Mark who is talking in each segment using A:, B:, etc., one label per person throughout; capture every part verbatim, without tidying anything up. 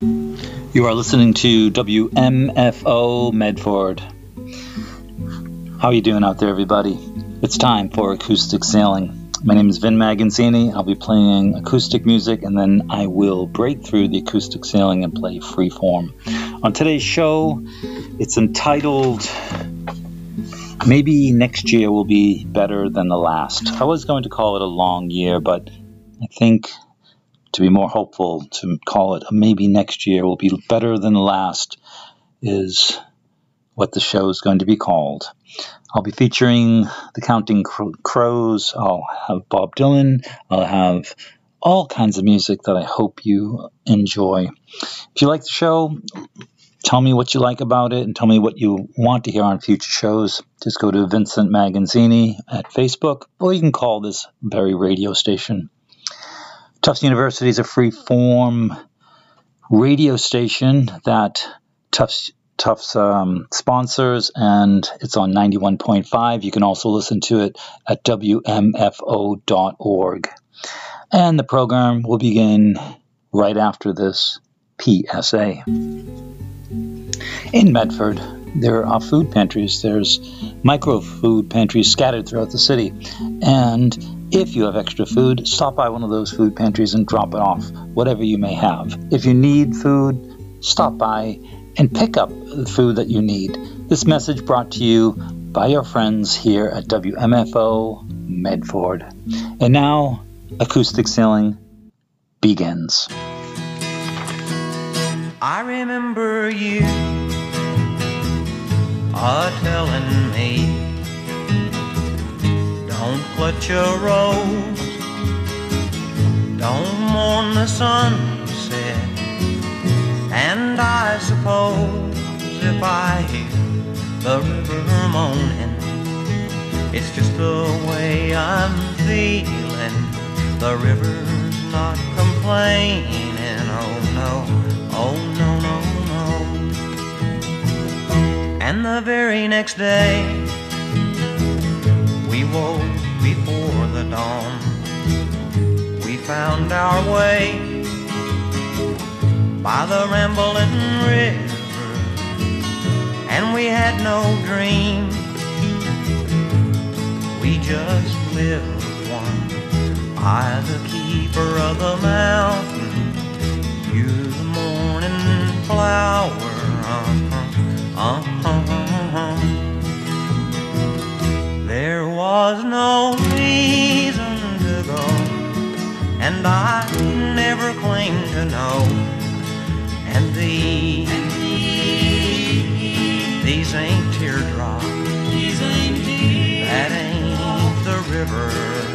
A: You are listening to W M F O Medford. How are you doing out there, everybody? It's time for Acoustic Sailing. My name is Vin Magazzini. I'll be playing acoustic music, and then I will break through the acoustic sailing and play freeform. On today's show, it's entitled, Maybe Next Year Will Be Better Than the Last. I was going to call it a long year, but I think to be more hopeful, to call it maybe next year will be better than the last is what the show is going to be called. I'll be featuring the Counting Crows. I'll have Bob Dylan. I'll have all kinds of music that I hope you enjoy. If you like the show, tell me what you like about it and tell me what you want to hear on future shows. Just go to Vincent Magazzini at Facebook, or you can call this very radio station. Tufts University is a free-form radio station that Tufts, Tufts um, sponsors, and it's on ninety-one point five. You can also listen to it at W M F O dot org. And the program will begin right after this P S A. In Medford, there are food pantries. There's micro food pantries scattered throughout the city. And if you have extra food, stop by one of those food pantries and drop it off, whatever you may have. If you need food, stop by and pick up the food that you need. This message brought to you by your friends here at W M F O Medford. And now, Acoustic Sailing begins.
B: I remember you a-telling me, don't clutch a rose, don't mourn the sunset. And I suppose if I hear the river moaning, it's just the way I'm feeling. The river's not complaining. Oh no, oh no, no, no. And the very next day we woke before the dawn. We found our way by the rambling river, and we had no dream. We just lived one. I, the keeper of the mountain, you, the morning flower. Uh-huh, uh-huh, uh-huh. There was no reason to go, and I never claimed to know. And these, these ain't teardrops, that ain't the river,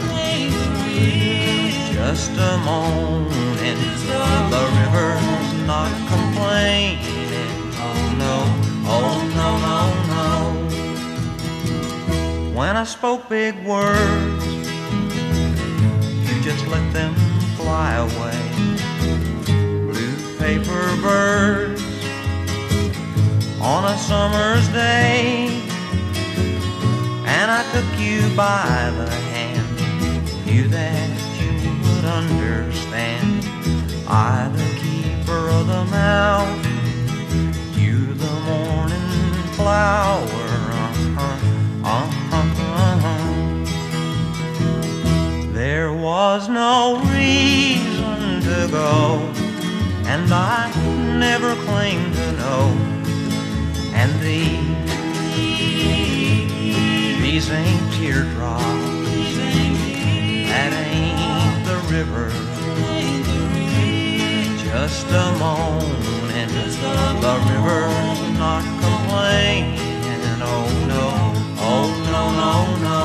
B: just a moaning. The river's not complaining. Oh no, oh no, no, no. When I spoke big words, you just let them fly away. Blue paper birds on a summer's day, and I took you by the hand, knew that you would understand. I, the keeper of the mountain, you, the morning flower. Uh-huh, uh-huh. There was no reason to go, and I never claimed to know. And these, these ain't teardrops, that ain't the river, just a moaning. The river's not complaining. Oh no, oh no, no, no.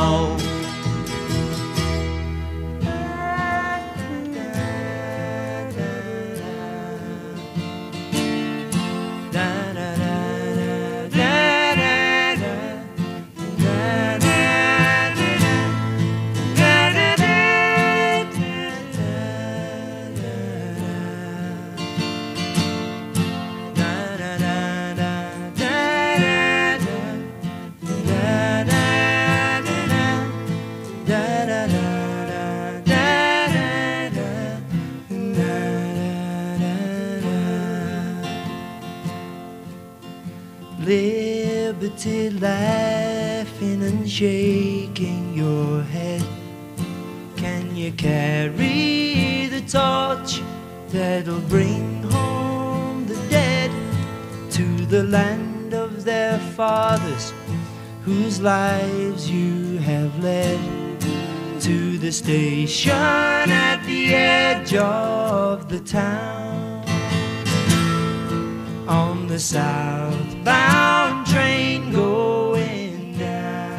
B: liberty, laughing and shaking your head. Can you carry the torch that'll bring home the dead to the land of their fathers, whose lives you have led? To the station at the edge of the town, on the southbound train going down.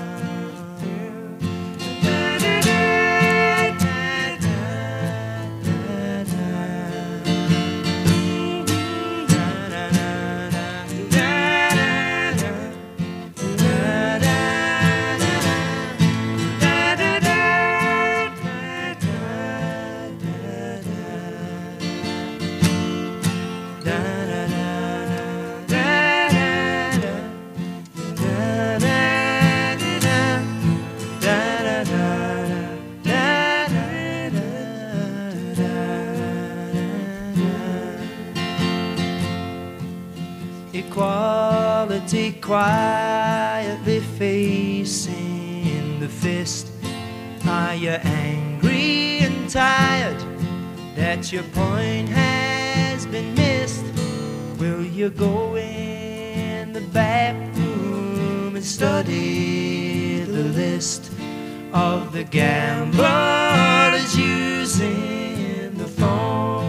B: Equality quietly facing the fist. Are you angry and tired that your point has been missed? Will you go in the back room and study the list of the gamblers using the phone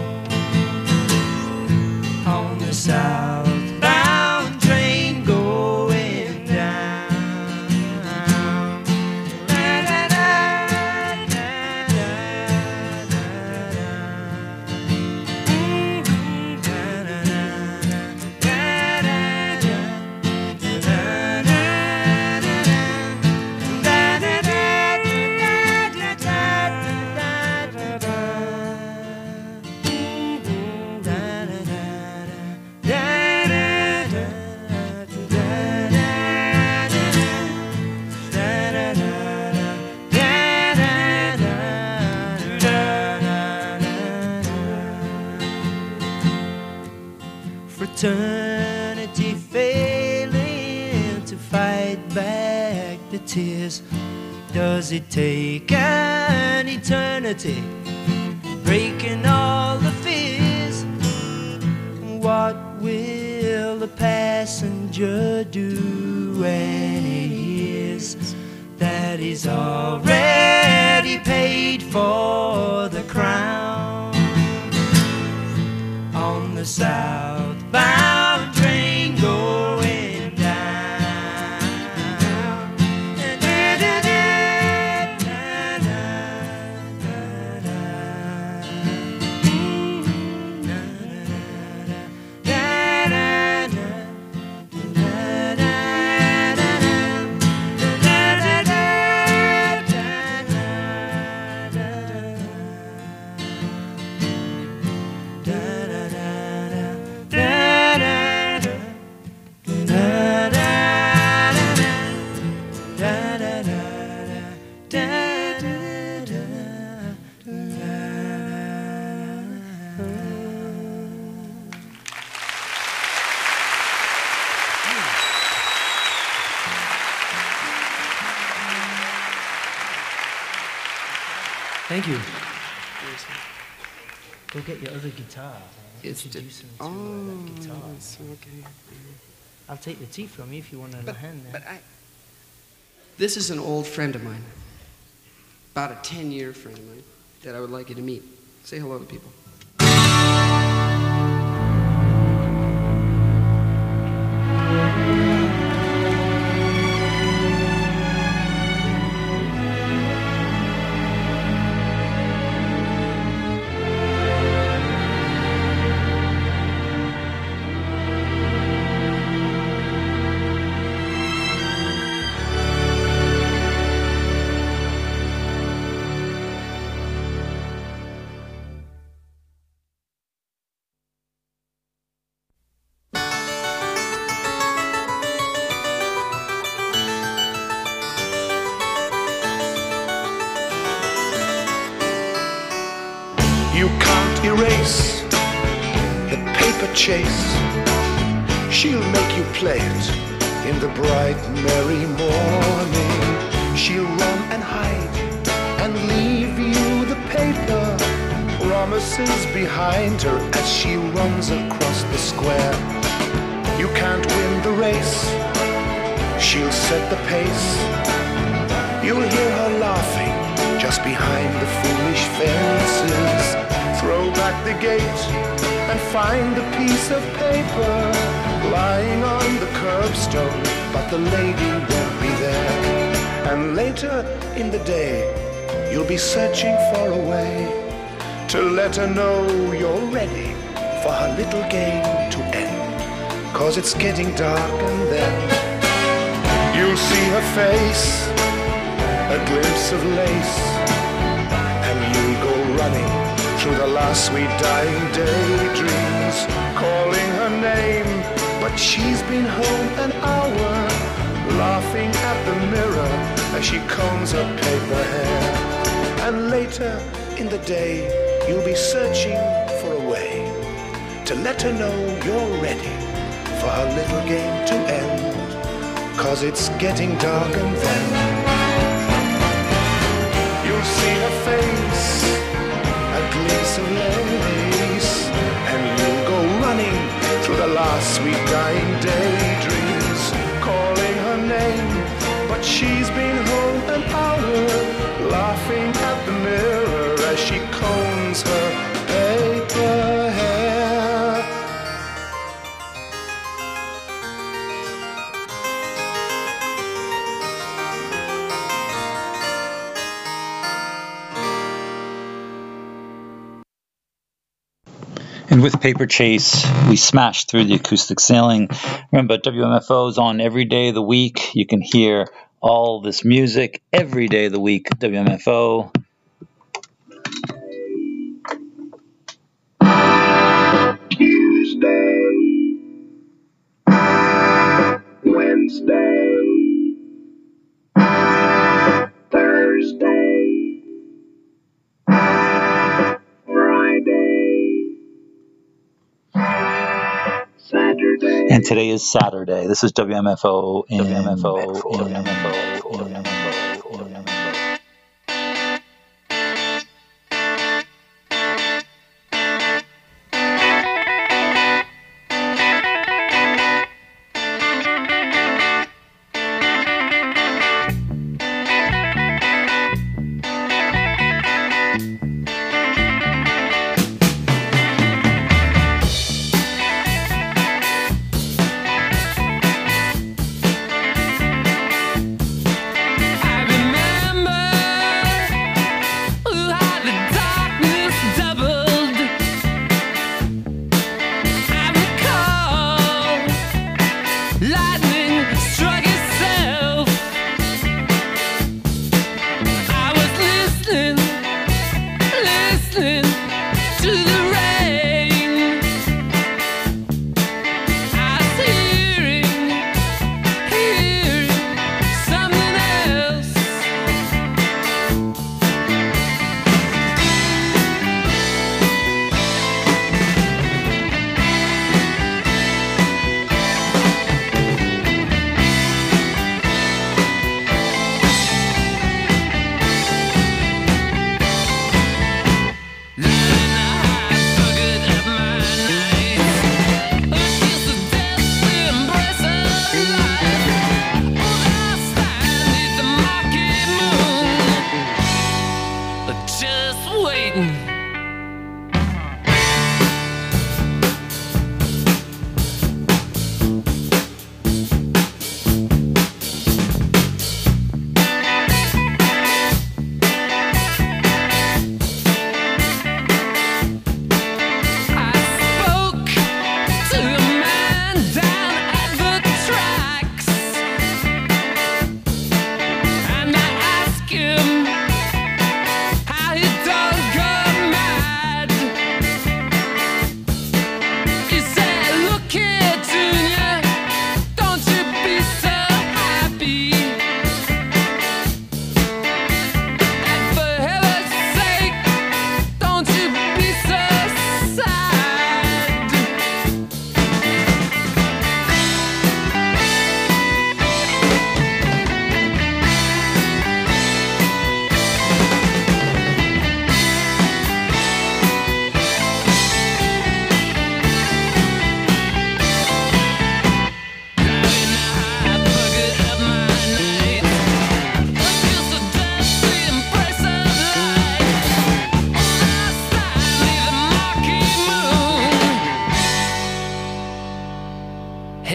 B: on the southbound train going down? Fraternity failing to fight back the tears. Does it take an eternity, breaking all the fears? What will the passenger do when he hears that he's already paid for the crown on the southbound train going down? Thank you. Go get your other guitar. I'll
C: It's
B: introduce him to
C: oh,
B: uh, that guitar.
C: it's okay.
B: I'll take the tea from you if you want a
C: But,
B: hand there.
C: but I, this is an old friend of mine, about a ten-year friend of mine, that I would like you to meet. Say hello to people.
D: You can't erase the paper chase She'll make you play it in the bright, merry morning. She'll run and hide and leave you the paper, promises behind her as she runs across the square. You can't win the race, she'll set the pace. You'll hear her laughing just behind the foolish fences. Throw back the gate and find a piece of paper lying on the curbstone, but the lady won't be there. And later in the day, you'll be searching for a way to let her know you're ready for her little game to end. 'Cause it's getting dark and then you'll see her face, a glimpse of lace, and you'll go running through the last sweet dying daydreams, calling her name, but she's been home an hour, laughing at the mirror as she combs her paper hair. And later in the day, you'll be searching for a way to let her know you're ready for her little game to end. 'Cause it's getting dark and then you'll see her face, a glimpse of lace, and you'll go running through the last sweet dying daydreams, calling her name, but she's been home an hour, laughing at the mirror as she combs her paper hair.
A: And with Paper Chase, we smashed through the acoustic ceiling. Remember, W M F O is on every day of the week. You can hear all this music every day of the week, W M F O.
E: Tuesday, Wednesday, Thursday, Friday, Saturday.
A: And today is Saturday. This is W M F O in W M F O, W M F O, W M F O, W M F O.
F: I remember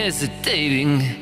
F: hesitating.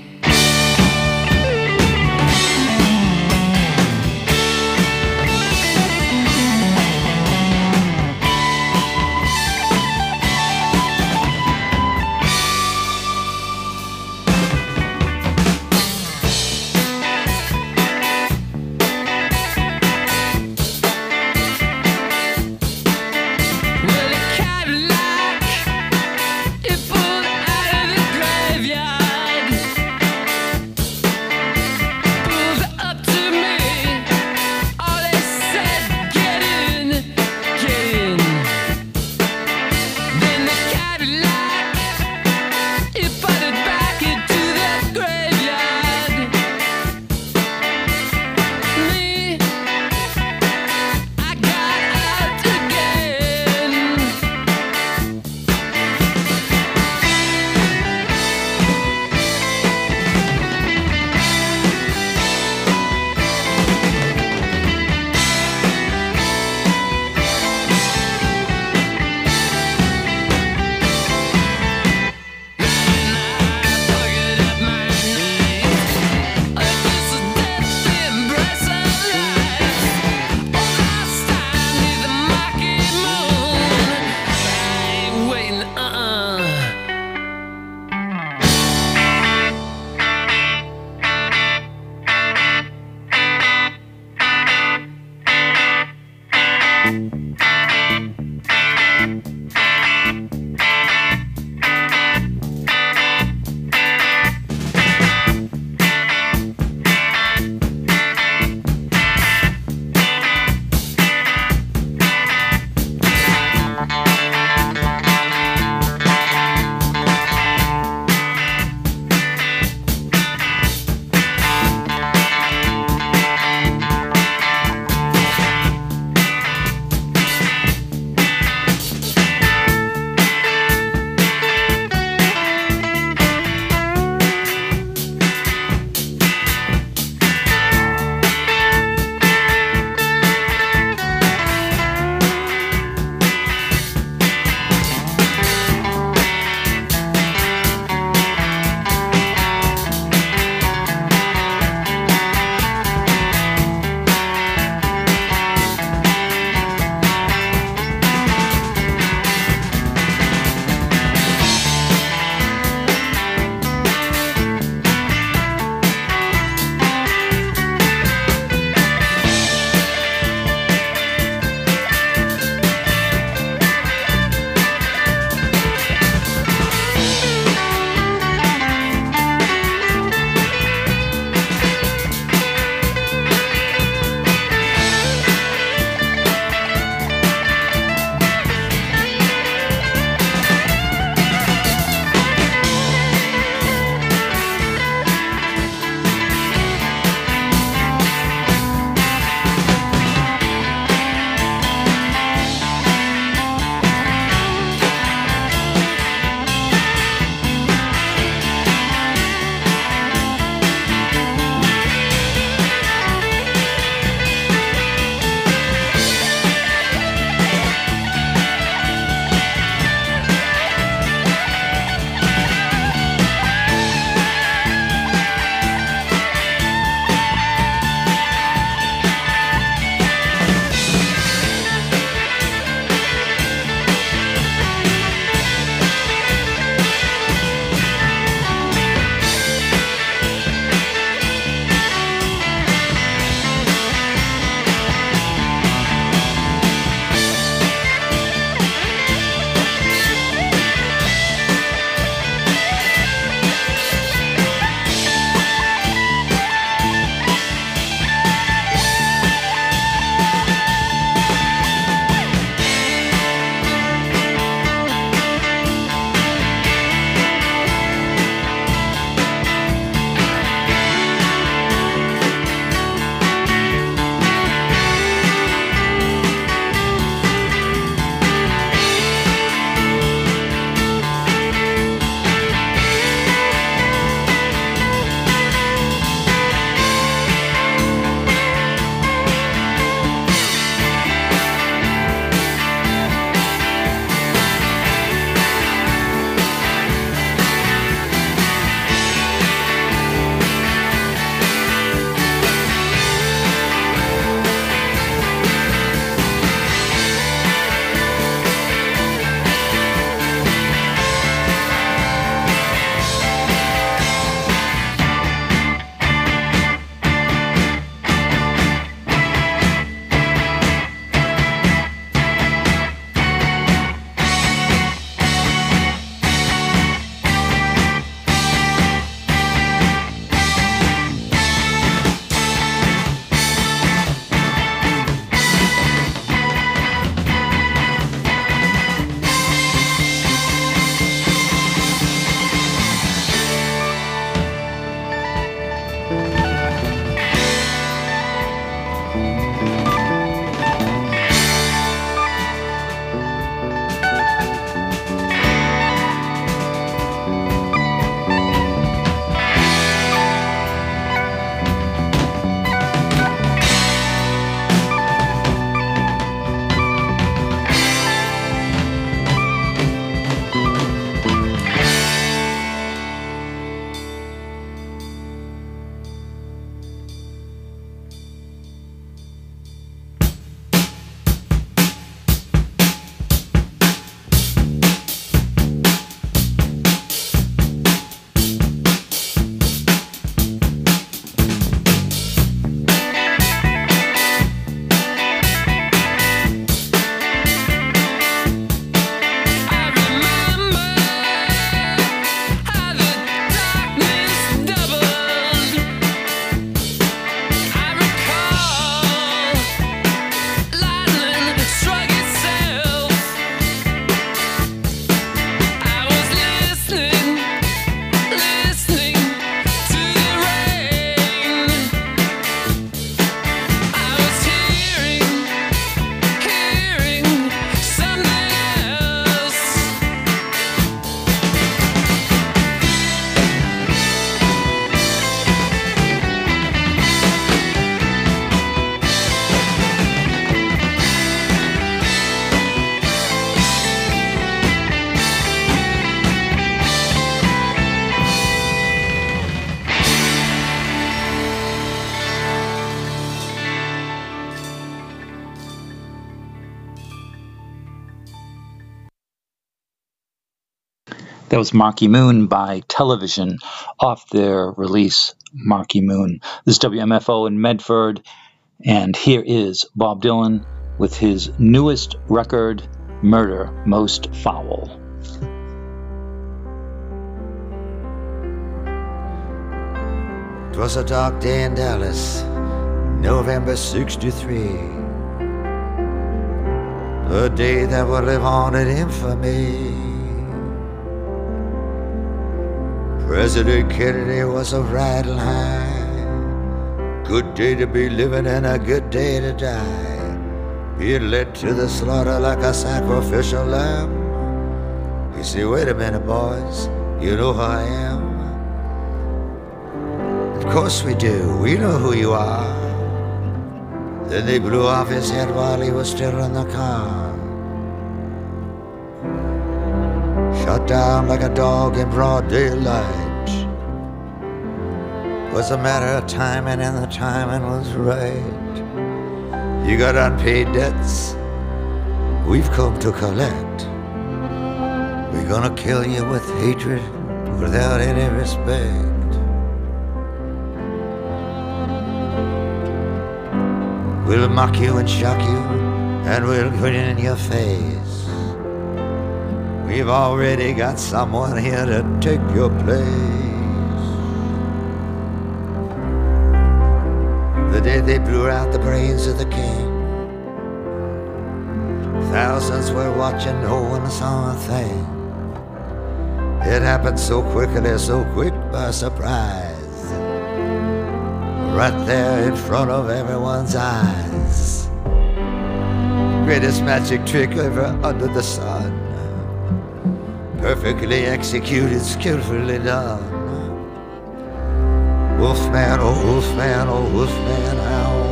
A: That was Marquee Moon by Television off their release, Marquee Moon. This is W M F O in Medford, and here is Bob Dylan with his newest record, Murder Most Foul.
F: 'Twas a dark day in Dallas, November sixty-three, a day that would live on in infamy. President Kennedy was a riding high, good day to be living and a good day to die. Being led to the slaughter like a sacrificial lamb. You say, wait a minute, boys, you know who I am? Of course we do, we know who you are. Then they blew off his head while he was still in the car. Shot down like a dog in broad daylight. Was a matter of timing, and the timing was right. You got unpaid debts, we've come to collect. We're gonna kill you with hatred without any respect. We'll mock you and shock you, and we'll grin in your face. We've already got someone here to take your place. The day they blew out the brains of the king, thousands were watching, no one saw a thing. It happened so quickly, so quick by surprise, right there in front of everyone's eyes. Greatest magic trick ever under the sun, perfectly executed, skillfully done. Wolfman, oh wolfman, oh wolfman, howl.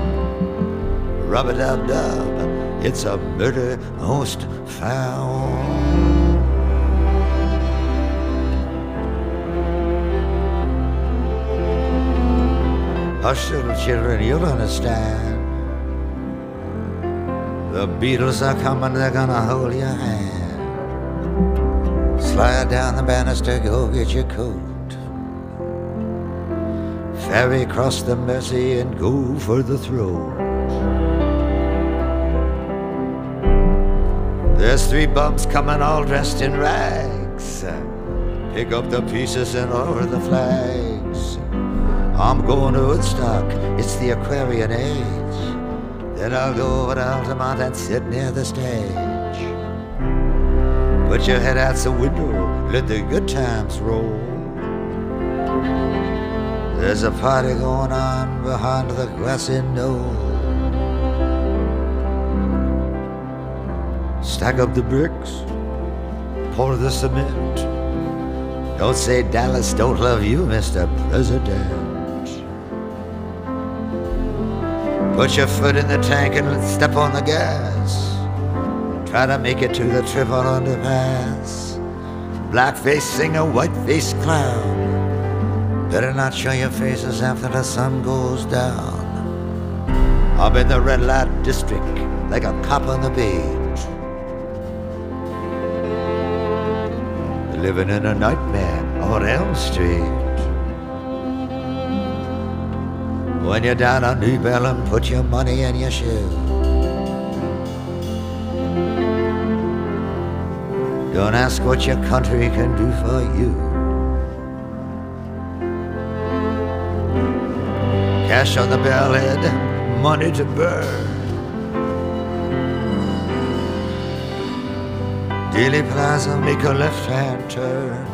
F: Rub-a-dub-dub, it's a murder most foul. Hush, little children, you'll understand. The Beatles are coming, they're gonna hold your hand. Slide down the banister, go get your coat. Ferry across the Mersey and go for the throat. There's three bums coming all dressed in rags. Pick up the pieces and lower the flags. I'm going to Woodstock, it's the Aquarian age. Then I'll go over to Altamont and sit near the stage. Put your head out the window, let the good times roll. There's a party going on behind the grassy knoll. Stack up the bricks, pour the cement. Don't say Dallas don't love you, Mister President. Put your foot in the tank and step on the gas. Try to make it to the triple underpass. Blackface singer, white-faced clown. Better not show your faces after the sun goes down. I'm in the red light district like a cop on the beat, living in a nightmare on Elm Street. When you're down on New Bellum, put your money in your shoe. Don't ask what your country can do for you. Cash on the bellhead, money to burn. Dealey Plaza, make a left-hand turn.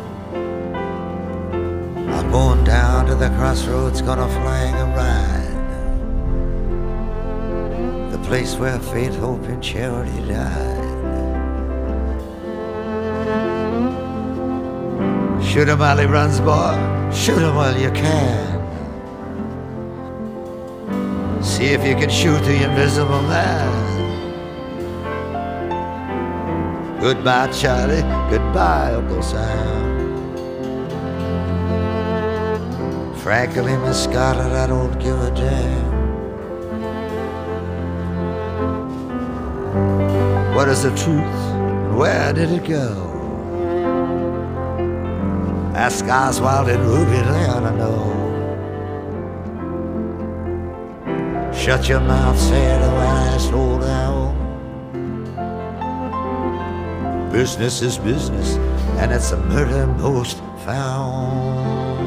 F: I'm going down to the crossroads, gonna flag a ride. The place where faith, hope, and charity died. Shoot him while he runs, boy. Shoot him while you can. See if you can shoot the invisible man. Goodbye, Charlie. Goodbye, Uncle Sam. Frankly, Miss Scarlett, I don't give a damn. What is the truth, and where did it go? Ask Oswald and Ruby, they ought to know. Shut your mouth, said when I slow down. Business is business, and it's a murder most found.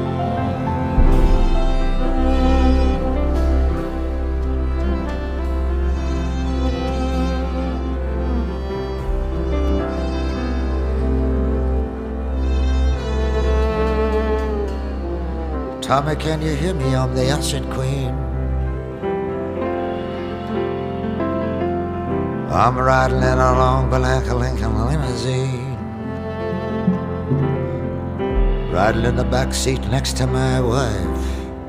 F: Tommy, can you hear me? I'm the Ocean Queen. I'm riding in a long black Lincoln limousine, riding in the back seat next to my wife,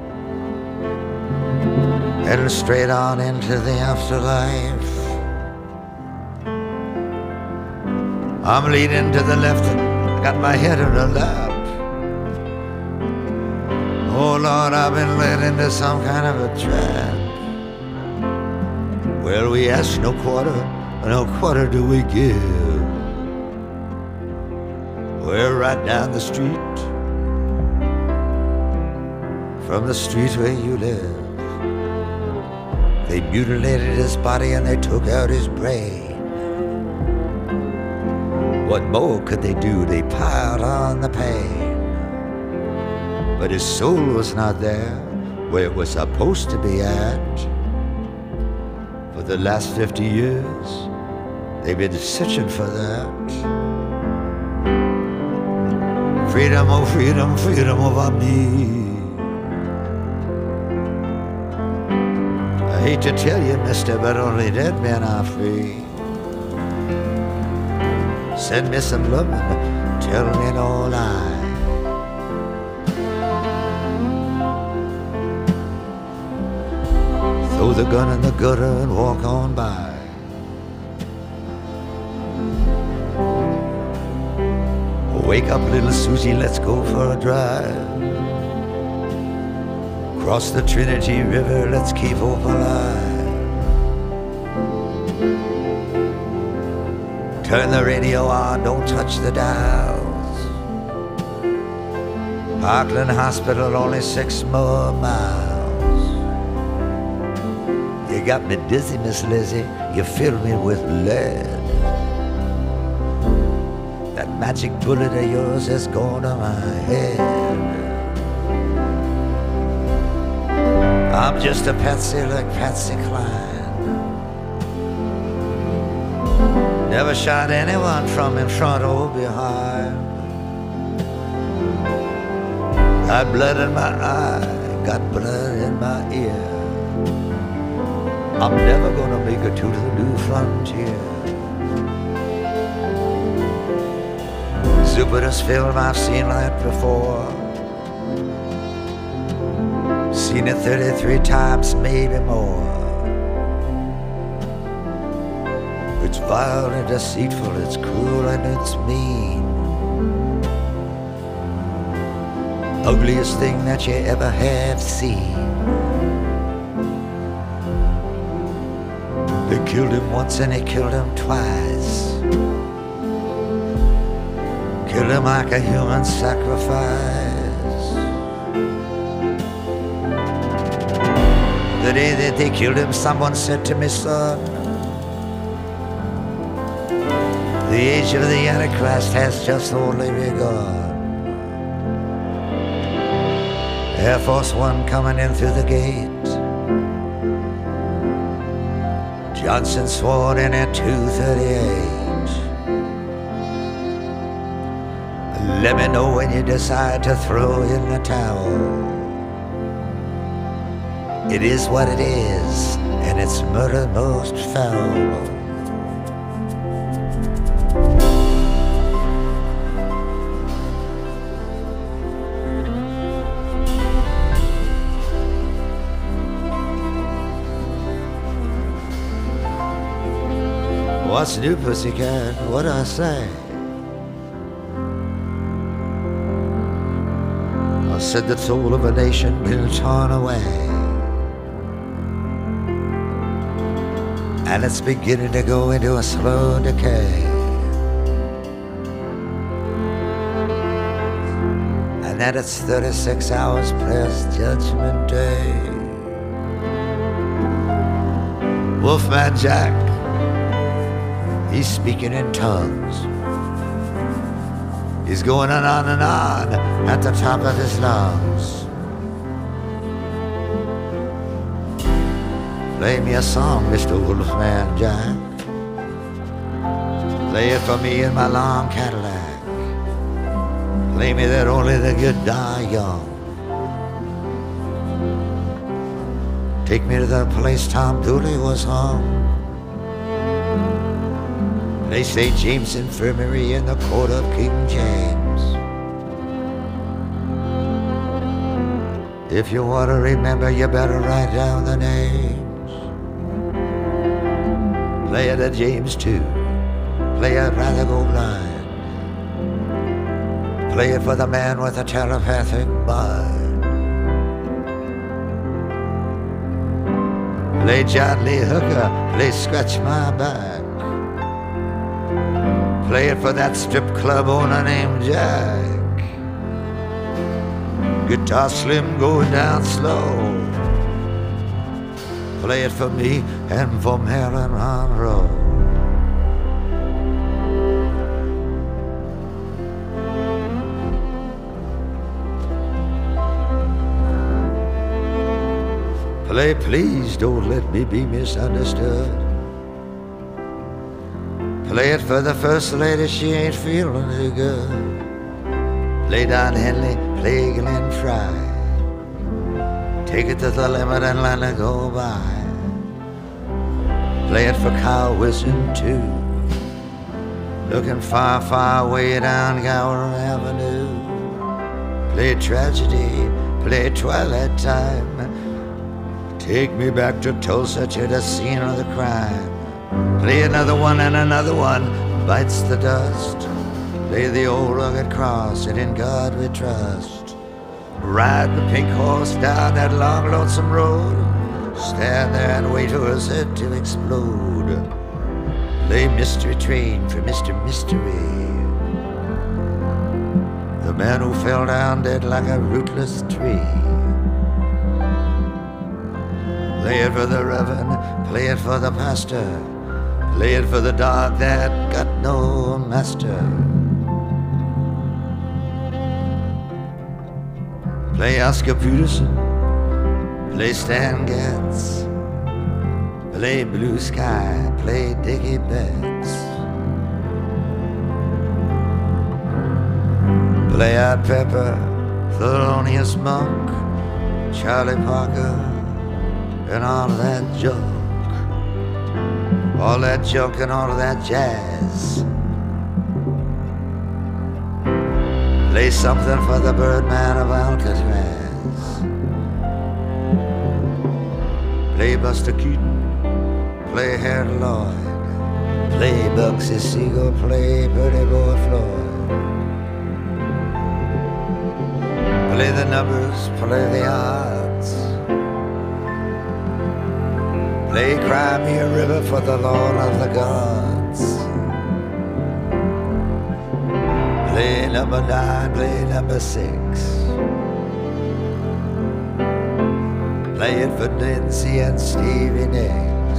F: heading straight on into the afterlife. I'm leaning to the left and got my head in her lap. Oh Lord, I've been led into some kind of a trap. Well, we ask no quarter, no quarter do we give. We're right down the street from the street where you live. They mutilated his body and they took out his brain. What more could they do? They piled on the pain. But his soul was not there where it was supposed to be at. For the last fifty years, they've been searching for that. Freedom, oh freedom, freedom over me. I hate to tell you, mister, but only dead men are free. Send me some lovin', tell me no lie. Throw the gun in the gutter and walk on by. Wake up, little Susie, let's go for a drive. Cross the Trinity River, let's keep hope alive. Turn the radio on, don't touch the dials. Parkland Hospital, only six more miles. You got me dizzy, Miss Lizzie, you fill me with lead. That magic bullet of yours has gone to my head. I'm just a patsy like Patsy Cline. Never shot anyone from in front or behind. Got blood in my eye, got blood in my ear. I'm never gonna make it to the new frontier. Jupiter's film, I've seen that before. Seen it thirty-three times, maybe more. It's vile and deceitful, it's cruel and it's mean. Ugliest thing that you ever have seen. They killed him once and they killed him twice. Killed him like a human sacrifice. The day that they killed him, someone said to me, son, the age of the Antichrist has just only begun. Air Force One coming in through the gate. Johnson sworn in at two thirty-eight. Let me know when you decide to throw in the towel. It is what it is, and it's murder most foul. What's new, pussycat? What'd I say? I said the soul of a nation been torn away, and it's beginning to go into a slow decay. that it's thirty-six hours past Judgment Day. Wolfman Jack, he's speaking in tongues. He's going on and on at the top of his lungs. Play me a song, Mister Wolfman Jack. Play it for me in my long Cadillac. Play me that only the good die young. Take me to the place Tom Dooley was hung. They say James Infirmary in the court of King James. If you want to remember, you better write down the names. Play it at James too. Play it Rather Go Blind. Play it for the man with a telepathic mind. Play John Lee Hooker, play Scratch My Back. Play it for that strip club owner named Jack. Guitar Slim going down slow. Play it for me and for Marilyn Monroe. Play, please don't let me be misunderstood. Play it for the first lady, she ain't feeling too good. Play Don Henley, play Glenn Fry. Take it to the limit and let it go by. Play it for Kyle Wilson too. Looking far, far way down Gower Avenue. Play Tragedy, play Twilight Time. Take me back to Tulsa, to the scene of the crime. Play another one and another one bites the dust. Play the old rugged cross and in God we trust. Ride the pink horse down that long lonesome road. Stand there and wait for us head to explode. Play Mystery Train for Mister Mystery, the man who fell down dead like a rootless tree. Play it for the reverend, play it for the pastor. Play it for the dog that got no master. Play Oscar Peterson, play Stan Getz. Play Blue Sky, play Dickie Betts. Play Art Pepper, Thelonious Monk, Charlie Parker, and all that junk. All that junk and all of that jazz. Play something for the Birdman of Alcatraz. Play Buster Keaton, play Harold Lloyd. Play Bugsy Siegel, play Pretty Boy Floyd. Play the numbers, play the odds. Play Cry Me a River for the Lord of the Gods. Play number nine, play number six. Play it for Nancy and Stevie Nicks.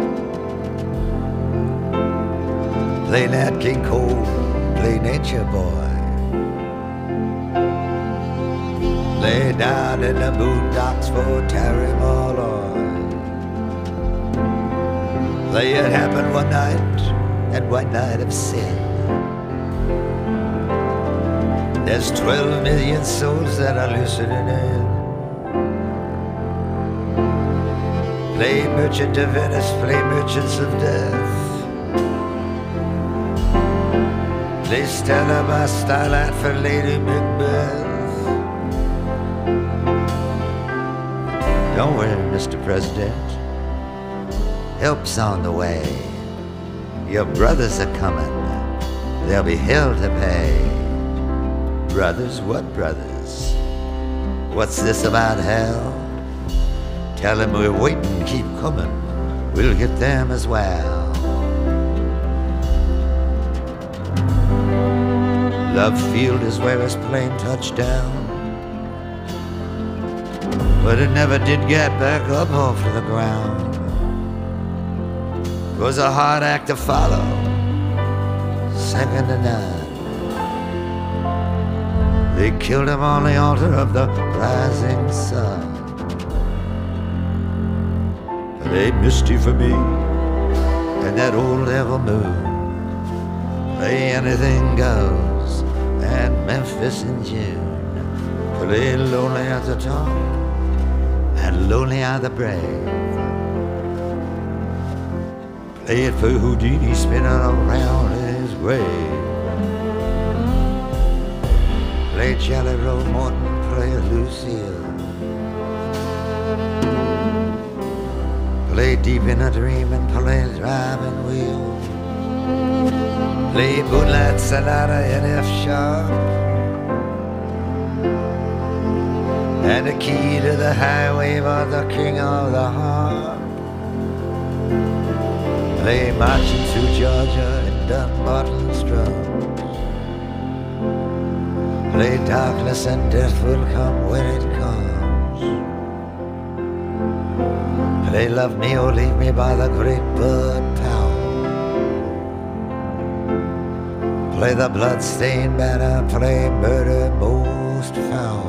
F: Play Nat King Cole, play Nature Boy. Play down in the boondocks for Terry Malloy. Play It Happened One Night, and One Night of Sin. There's twelve million souls that are listening in. Play Merchant of Venice, play Merchants of Death. Play Stella by Starlight for Lady Macbeth. Don't worry, Mister President. Help's on the way. Your brothers are coming. There'll be hell to pay. Brothers, what brothers? What's this about hell? Tell them we're waiting, keep coming. We'll get them as well. Love Field is where his plane touched down. but it never did get back up off the ground. It was a hard act to follow, second to none. They killed him on the altar of the rising sun. But they misty for me and that old devil moon. Play anything goes at Memphis in June. Play lonely at the top and lonely are the brave. Play it for Houdini spinning around his grave. Play Jelly Roll Morton, play Lucille. Play Deep in a Dream and play Driving Wheel. Play Moonlight Sonata in F sharp. And the key to the highway was the king of the harp. Play Marching Through Georgia in Dunbarton's drums. Play Darkness and Death Will Come When It Comes. Play Love Me or Leave Me by the Great Bud Powell. Play the blood-stained banner, play Murder Most Foul.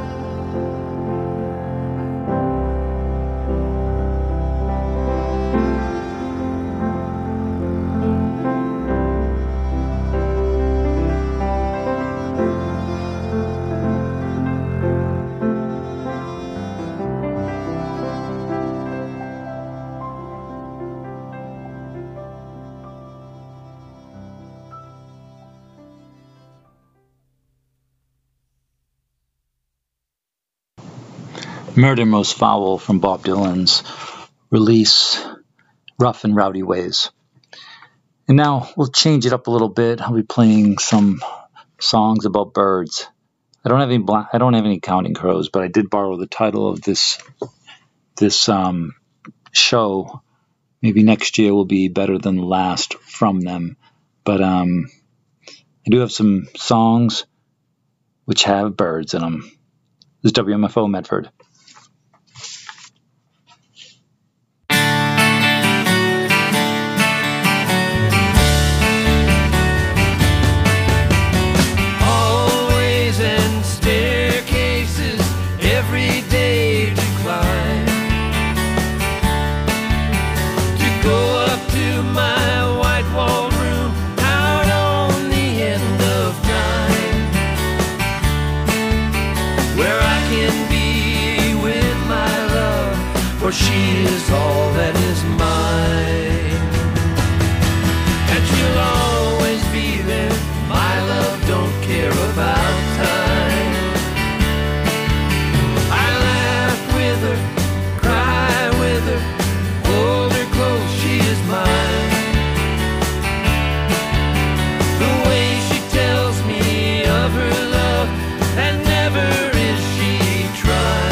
A: Murder Most Foul from Bob Dylan's release, Rough and Rowdy Ways. And now we'll change it up a little bit. I'll be playing some songs about birds. I don't have any black, I don't have any Counting Crows, but I did borrow the title of this this um, show. Maybe next year will be better than the last from them. But um, I do have some songs which have birds in them. This is W M F O Medford.
B: For she is all that is mine, and she'll always be there. My love don't care about time. I laugh with her, cry with her, hold her close, she is mine. The way she tells me of her love, and never is she trying.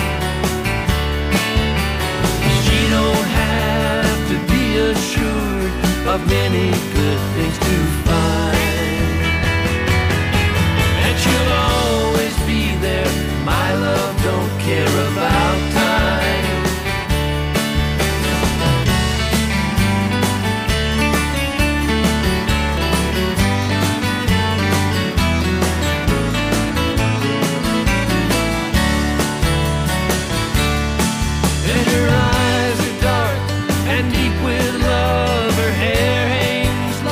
B: Of many good things to find, and she'll always be there. My love don't care about time. And her eyes are dark and deep with love. Her hair hangs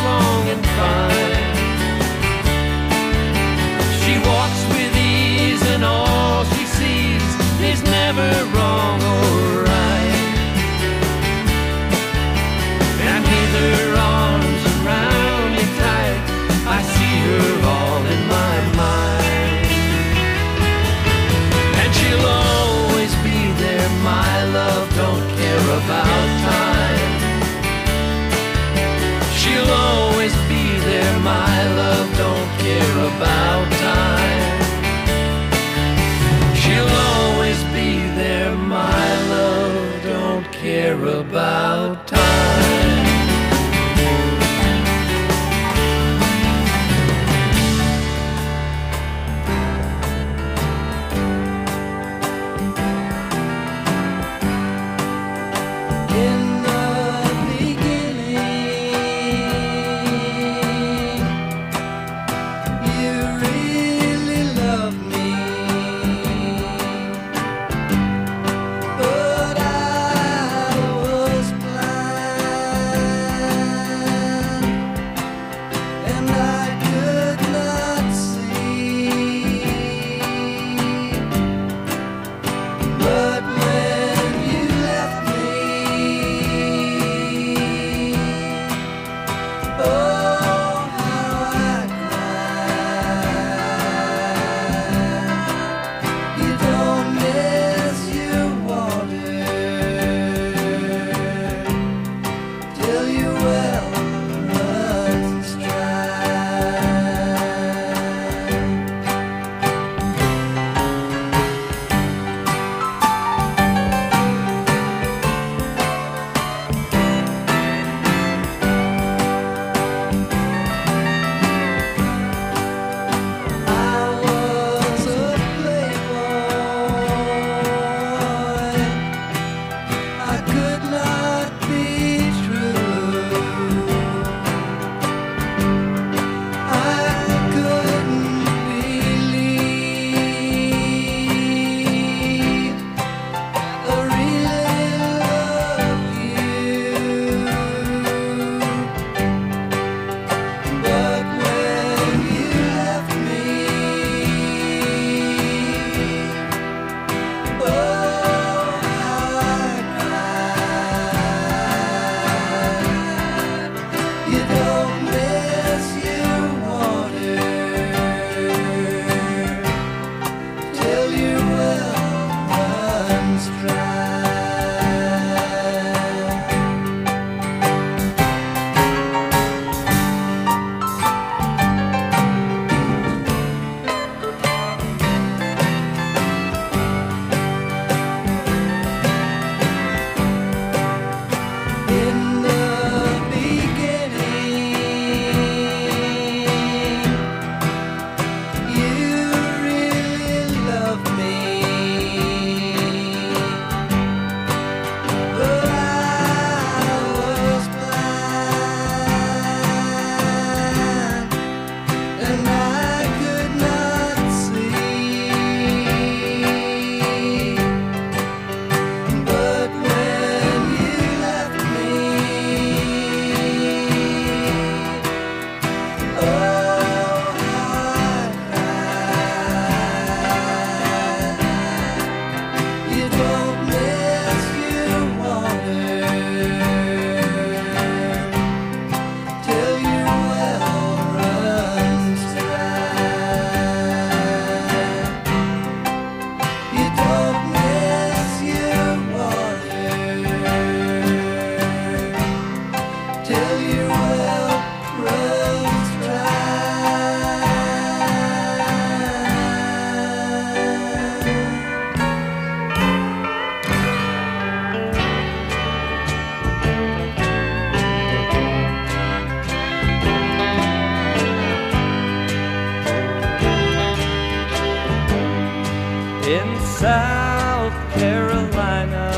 B: in South Carolina.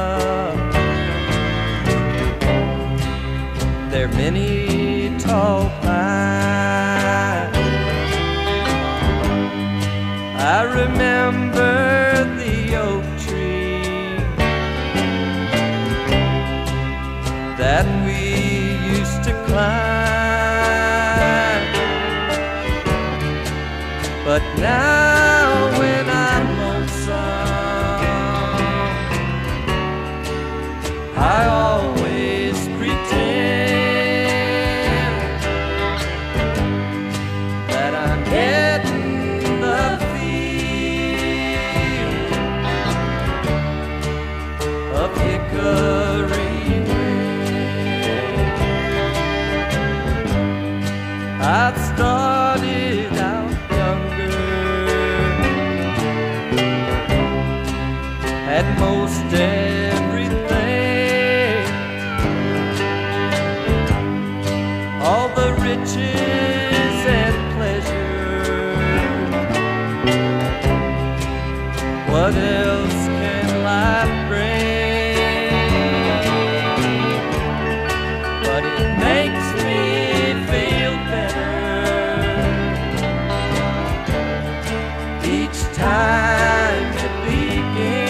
B: There are many tall pines. I remember the oak tree that we used to climb. But now when I'm lonesome, I always pretend that I'm getting the feel of hickory wind. I started out at most everything, all the riches and pleasure. What else can life bring? But it makes me feel better each time it begins.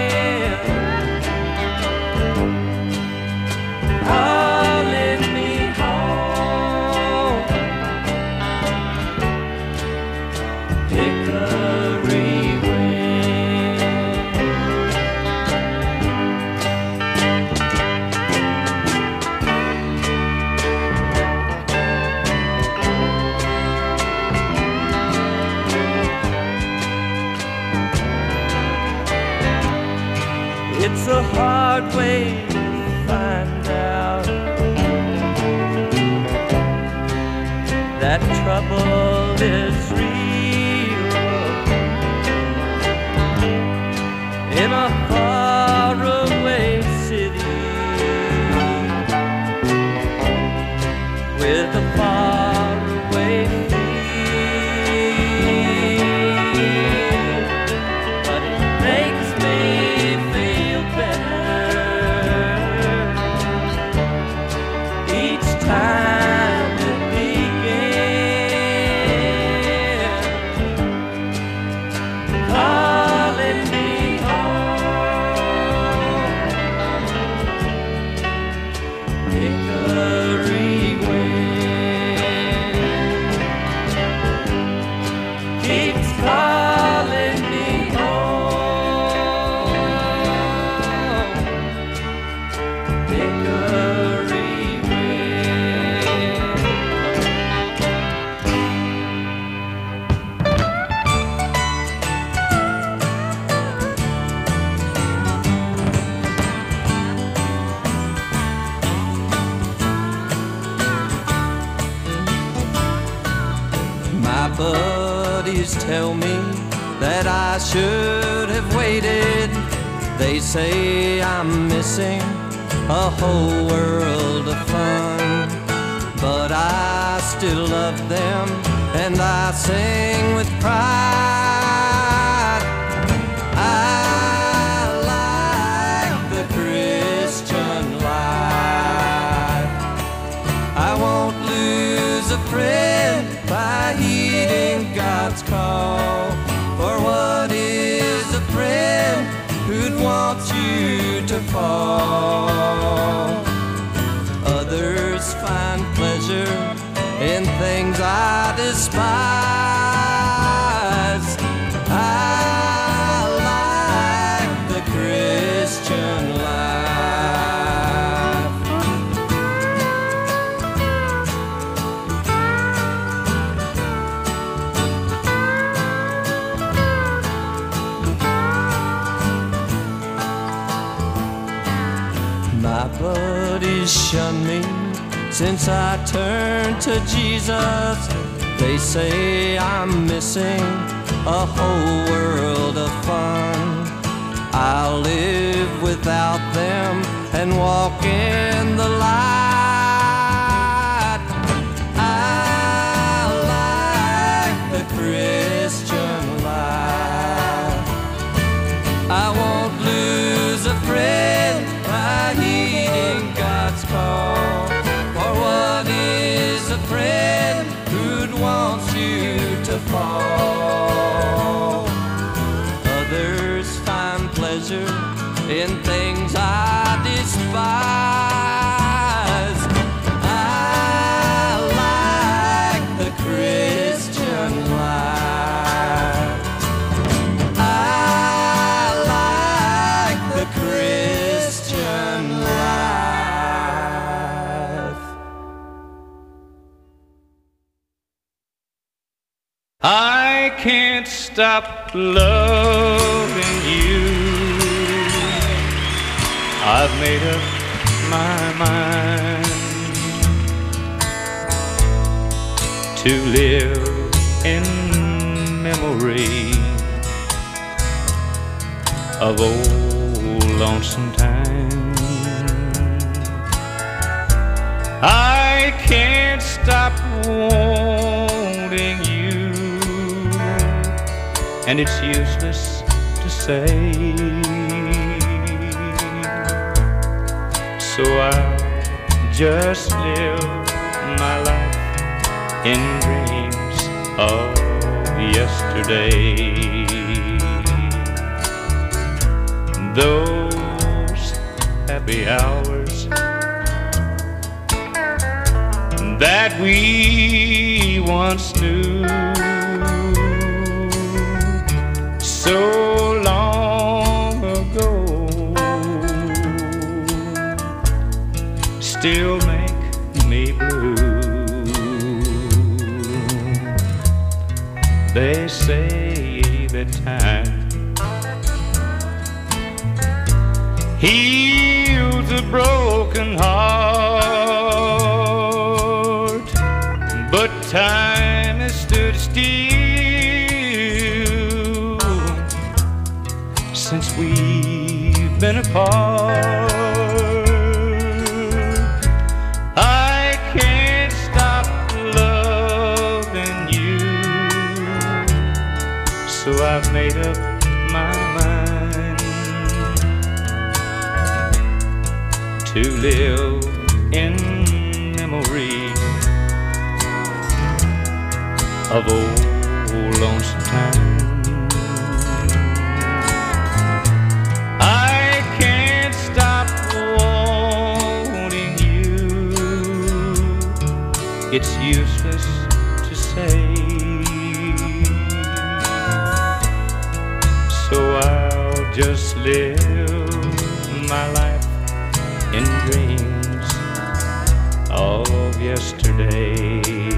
B: It's a hard way to find out that trouble is real in a faraway city with a faraway feel. But it makes me time it began, calling me home. Hickory wind keeps calling me home. Hickory buddies tell me that I should have waited. They say I'm missing a whole world of fun, but I still love them and I sing with pride. I like the Christian life. I won't lose a friend by heeding God's call. For what is a friend who'd want you to fall? Others find pleasure in things I despise. I like the Christian life. My buddies shun me since I turned to Jesus. They say I'm missing a whole world of fun. I'll live without them and walk in the light. I like the Christian life. in things I despise. I like the Christian life. I like the Christian life.
G: I can't stop loving you. I've made up my mind to live in memory of old lonesome time. I can't stop wanting you, and it's useless to say. So I'll just live my life in dreams of yesterday. Those happy hours that we once knew, so long ago, still make me blue. They say that time heals a broken heart, but time has stood still since we've been apart. I can't stop loving you, so I've made up my mind to live in memory of old lonesome time. I can't stop wanting you. It's useless to say. So I'll just live my life in dreams of yesterday.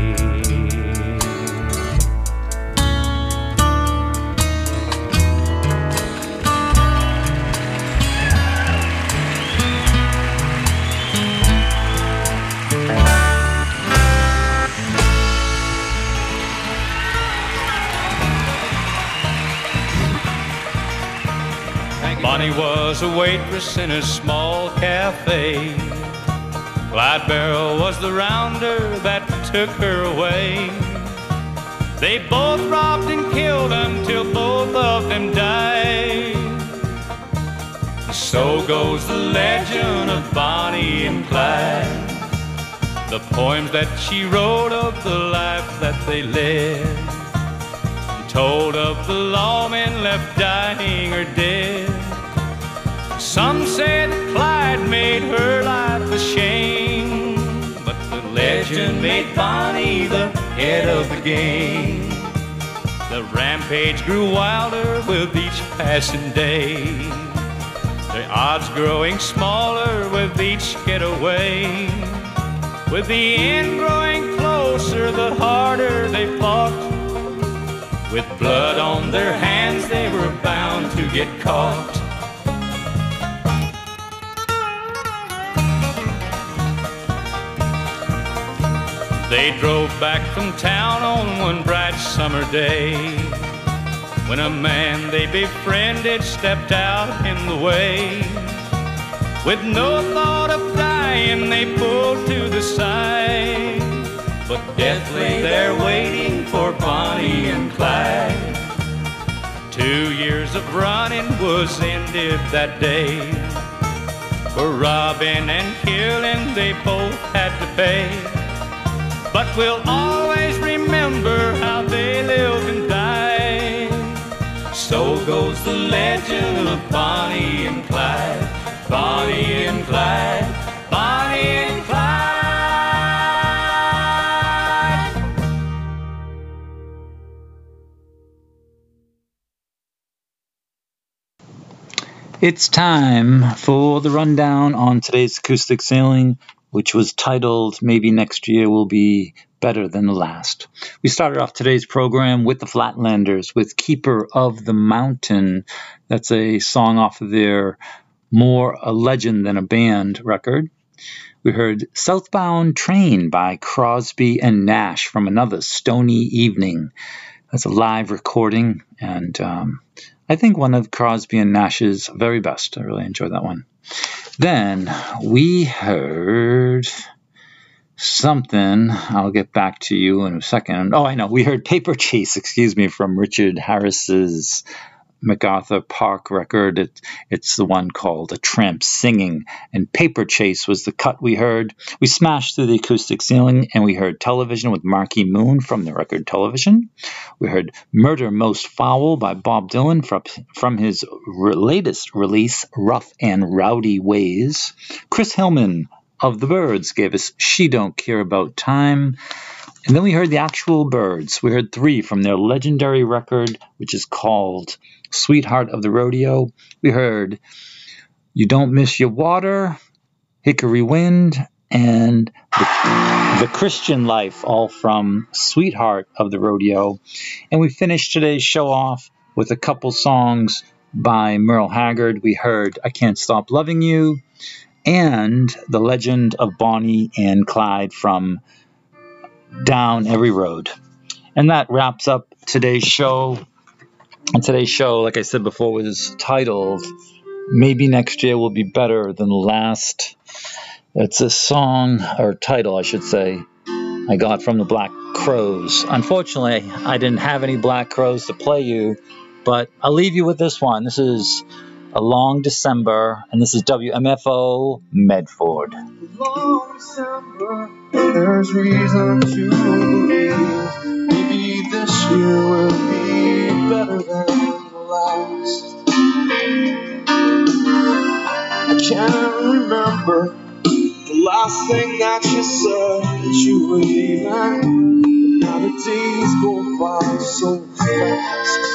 G: Bonnie was a waitress in a small cafe. Clyde Barrow was the rounder that took her away. They both robbed and killed until both of them died. So goes the legend of Bonnie and Clyde, the poems that she wrote of the life that they led, told of the lawmen left dying or dead. Some said Clyde made her life a shame, but the legend made Bonnie the head of the game. The rampage grew wilder with each passing day, the odds growing smaller with each getaway. With the end growing closer, the harder they fought. With blood on their hands, they were bound to get caught. They drove back from town on one bright summer day, when a man they befriended stepped out in the way. With no thought of dying, they pulled to the side, but death lay there waiting for Bonnie and Clyde. Two years of running was ended that day. For robbing and killing they both had to pay. But we'll always remember how they lived and died, So goes the legend of Bonnie and Clyde, Bonnie and Clyde, Bonnie and Clyde.
A: It's time for the rundown on today's acoustic sailing, which was titled Maybe Next Year Will Be Better Than the Last. We started off today's program with the Flatlanders with Keeper of the Mountain. That's a song off of their More a Legend Than a Band record. We heard Southbound Train by Crosby and Nash from another Stony Evening. That's a live recording, and um, I think one of Crosby and Nash's very best. I really enjoyed that one. Then we heard something. I'll get back to you in a second. Oh, I know. We heard Paper Chase, excuse me, from Richard Harris's MacArthur Park record. It, it's the one called A Tramp Singing, and Paper Chase was the cut we heard. We smashed through the acoustic ceiling, and we heard Television with Marquee Moon from the record Television. We heard Murder Most Foul by Bob Dylan from, from his re- latest release, Rough and Rowdy Ways. Chris Hillman of the Byrds gave us She Don't Care About Time. And then we heard the actual Byrds. We heard three from their legendary record, which is called Sweetheart of the Rodeo. We heard You Don't Miss Your Water, Hickory Wind, and the, the Christian Life, all from Sweetheart of the Rodeo. And we finished today's show off with a couple songs by Merle Haggard. We heard I Can't Stop Loving You and The Legend of Bonnie and Clyde from Down Every Road. And that wraps up today's show. And today's show, like I said before, was titled Maybe Next Year Will Be Better Than the Last. It's a song, or title I should say, I got from the Black Crowes. Unfortunately, I didn't have any Black Crowes to play you, but I'll leave you with this one. This is A Long December, and this is W M F O Medford.
H: Long December, there's reason to believe maybe this year will be better than the last. I can't remember the last thing that you said, that you were leaving, but now the days go by so fast.